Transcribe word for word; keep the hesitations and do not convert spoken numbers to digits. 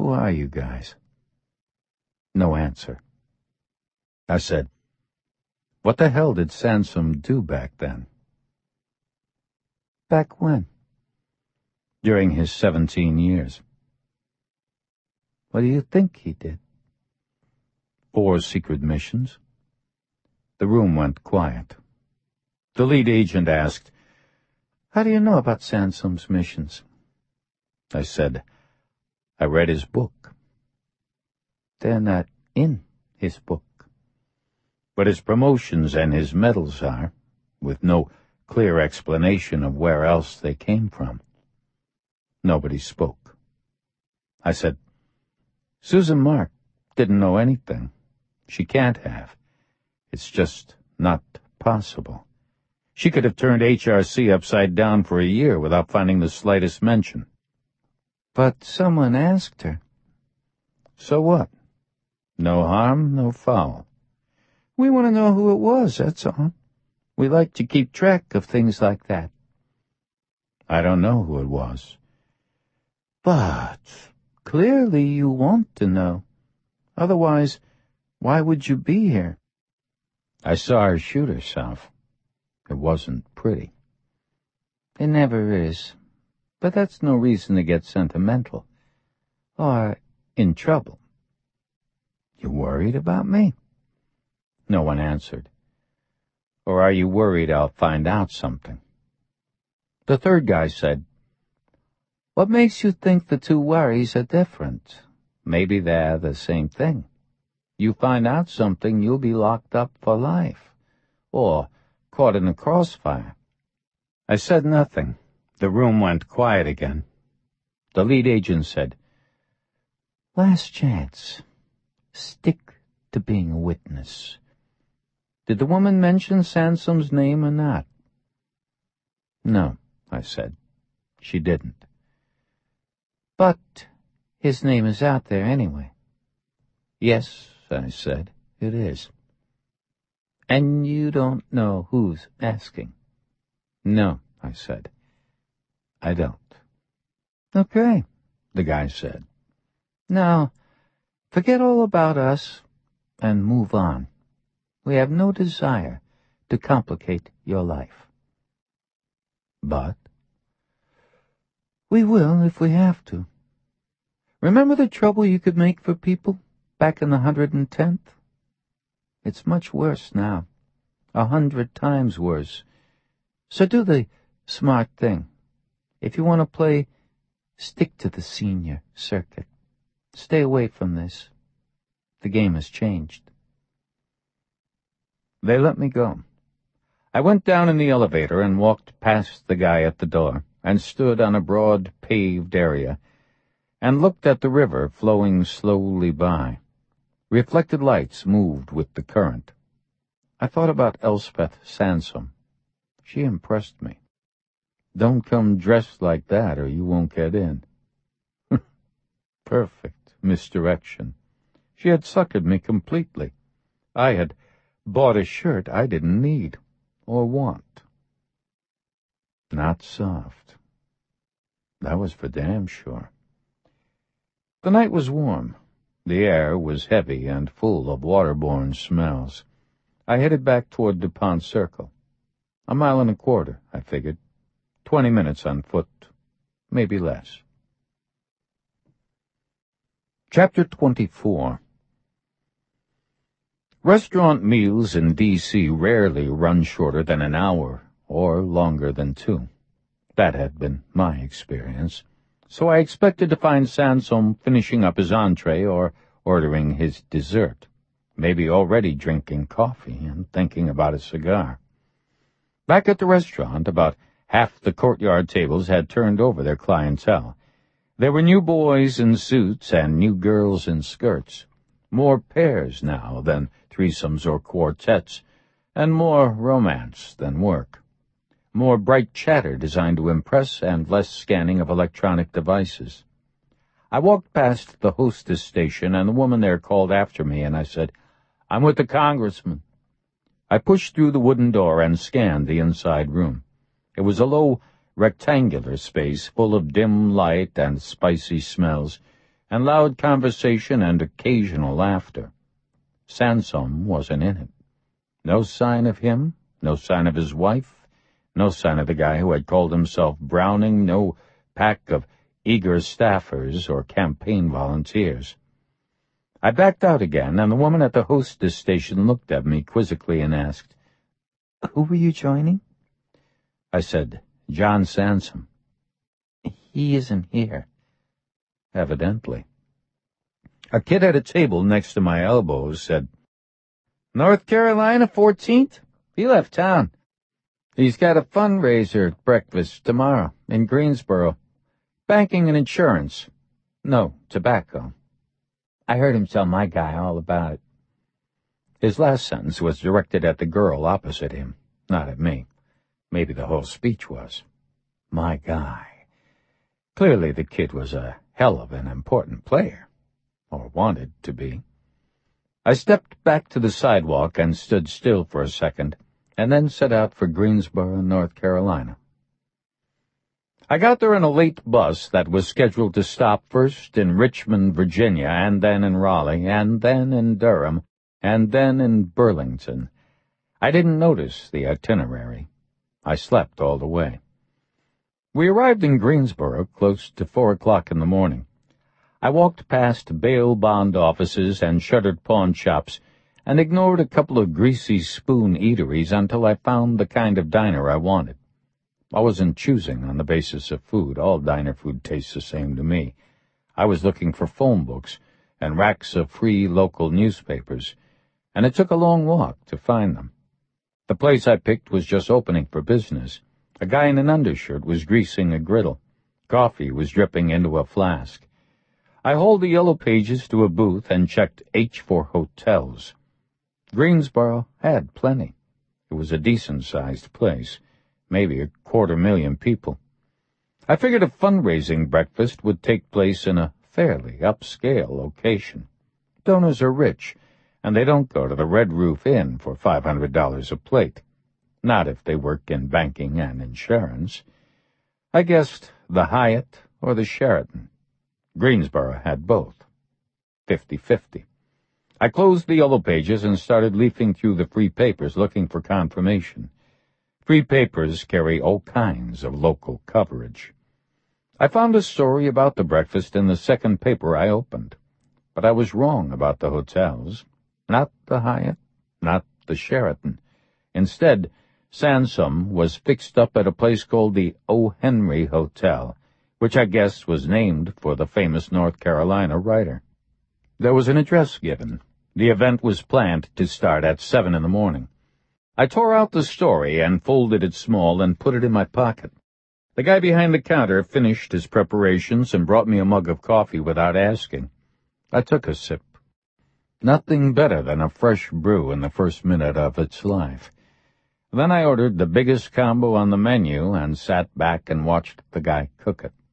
Who are you guys? No answer. I said, what the hell did Sansom do back then? Back when? During his seventeen years. What do you think he did? Four secret missions. The room went quiet. The lead agent asked, how do you know about Sansom's missions? I said, I read his book. They're not in his book. But his promotions and his medals are, with no clear explanation of where else they came from. Nobody spoke. I said, Susan Mark didn't know anything. She can't have. It's just not possible. She could have turned H R C upside down for a year without finding the slightest mention. But someone asked her. So what? No harm, no foul. We want to know who it was, that's all. We like to keep track of things like that. I don't know who it was. But clearly you want to know. Otherwise, why would you be here? I saw her shoot herself. It wasn't pretty. It never is. But that's no reason to get sentimental. Or in trouble. You worried about me? No one answered. Or are you worried I'll find out something? The third guy said, what makes you think the two worries are different? Maybe they're the same thing. You find out something, you'll be locked up for life. Or caught in a crossfire. I said nothing. The room went quiet again. The lead agent said, last chance. Stick to being a witness. Did the woman mention Sansom's name or not? No, I said. She didn't. But his name is out there anyway. Yes, I said, it is. And you don't know who's asking? No, I said. I don't. Okay, the guy said. Now, forget all about us and move on. We have no desire to complicate your life. But we will if we have to. Remember the trouble you could make for people back in the hundred and tenth? It's much worse now. A hundred times worse. So do the smart thing. If you want to play, stick to the senior circuit. Stay away from this. The game has changed. They let me go. I went down in the elevator and walked past the guy at the door and stood on a broad paved area and looked at the river flowing slowly by. Reflected lights moved with the current. I thought about Elspeth Sansom. She impressed me. Don't come dressed like that or you won't get in. Perfect misdirection. She had suckered me completely. I had bought a shirt I didn't need or want. Not soft. That was for damn sure. The night was warm. The air was heavy and full of waterborne smells. I headed back toward DuPont Circle. A mile and a quarter, I figured. Twenty minutes on foot, maybe less. Chapter twenty-four. Restaurant meals in D C rarely run shorter than an hour or longer than two. That had been my experience. So I expected to find Sansom finishing up his entree or ordering his dessert, maybe already drinking coffee and thinking about a cigar. Back at the restaurant, about half the courtyard tables had turned over their clientele. There were new boys in suits and new girls in skirts, more pairs now than threesomes or quartets, and more romance than work. More bright chatter designed to impress and less scanning of electronic devices. I walked past the hostess station, and the woman there called after me, and I said, I'm with the congressman. I pushed through the wooden door and scanned the inside room. It was a low, rectangular space full of dim light and spicy smells, and loud conversation and occasional laughter. Sansom wasn't in it. No sign of him, no sign of his wife, no sign of the guy who had called himself Browning, no pack of eager staffers or campaign volunteers. I backed out again, and the woman at the hostess station looked at me quizzically and asked, "Who were you joining?" I said, "John Sansom." "He isn't here." Evidently. A kid at a table next to my elbow said, "North Carolina fourteenth? He left town. He's got a fundraiser breakfast tomorrow in Greensboro. Banking and insurance. No, tobacco. I heard him tell my guy all about it." His last sentence was directed at the girl opposite him, not at me. Maybe the whole speech was. My guy. Clearly the kid was a hell of an important player, or wanted to be. I stepped back to the sidewalk and stood still for a second, and then set out for Greensboro, North Carolina. I got there in a late bus that was scheduled to stop first in Richmond, Virginia, and then in Raleigh, and then in Durham, and then in Burlington. I didn't notice the itinerary. I slept all the way. We arrived in Greensboro close to four o'clock in the morning. I walked past bail bond offices and shuttered pawn shops and ignored a couple of greasy spoon eateries until I found the kind of diner I wanted. I wasn't choosing on the basis of food. All diner food tastes the same to me. I was looking for phone books and racks of free local newspapers, and it took a long walk to find them. The place I picked was just opening for business. A guy in an undershirt was greasing a griddle. Coffee was dripping into a flask. I hauled the yellow pages to a booth and checked H for hotels. Greensboro had plenty. It was a decent-sized place, maybe a quarter million people. I figured a fundraising breakfast would take place in a fairly upscale location. Donors are rich, and they don't go to the Red Roof Inn for five hundred dollars a plate. Not if they work in banking and insurance. I guessed the Hyatt or the Sheraton. Greensboro had both. Fifty-fifty. I closed the yellow pages and started leafing through the free papers looking for confirmation. Free papers carry all kinds of local coverage. I found a story about the breakfast in the second paper I opened. But I was wrong about the hotels. Not the Hyatt, not the Sheraton. Instead, Sansom was fixed up at a place called the O. Henry Hotel, which I guess was named for the famous North Carolina writer. There was an address given. The event was planned to start at seven in the morning. I tore out the story and folded it small and put it in my pocket. The guy behind the counter finished his preparations and brought me a mug of coffee without asking. I took a sip. Nothing better than a fresh brew in the first minute of its life. Then I ordered the biggest combo on the menu and sat back and watched the guy cook it.